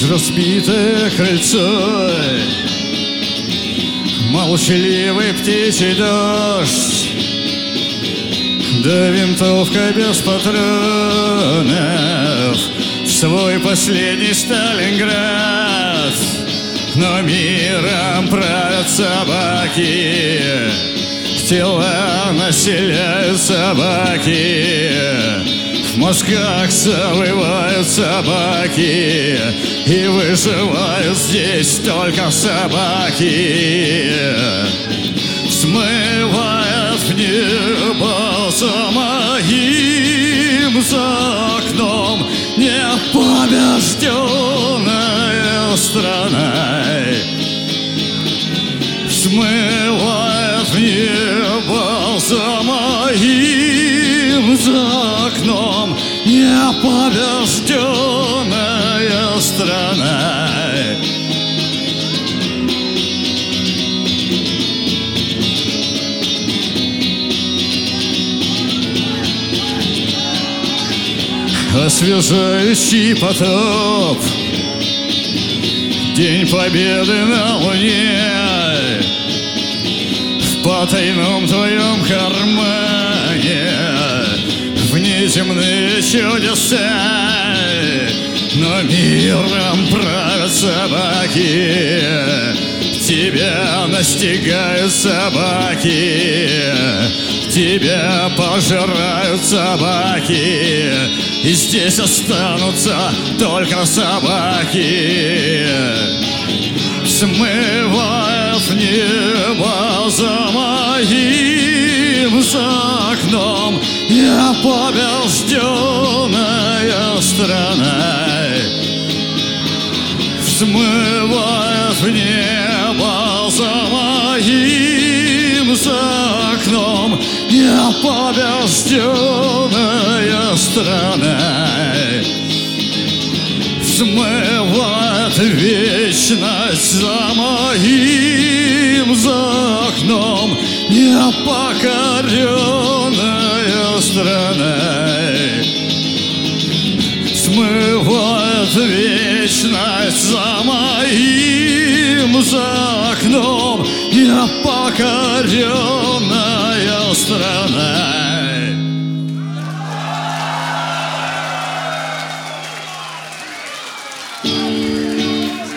разбитое крыльцо, молчаливый птичий дождь, да винтовка без патронов в свой последний Сталинград. Но миром правят собаки, тела населяют собаки, в мозгах завывают собаки, и выживают здесь только собаки. Смывает в небо за моим за окном непобежденная страна. Смывает в небо за моим за окном непобежденная страна. Освежающий потоп, День Победы на Луне, в потайном твоем кармане внеземные чудеса. Но миром правят собаки, тебя настигают собаки, тебя пожирают собаки, и здесь останутся только собаки. Смывает в небо за моим за окном непобежденная страна. Смывает в небо за моим за окном непобежденная страна. Смывает вечность за моим за окном непокоренная страна. Смывает вечность за моим за окном непокоренная страна.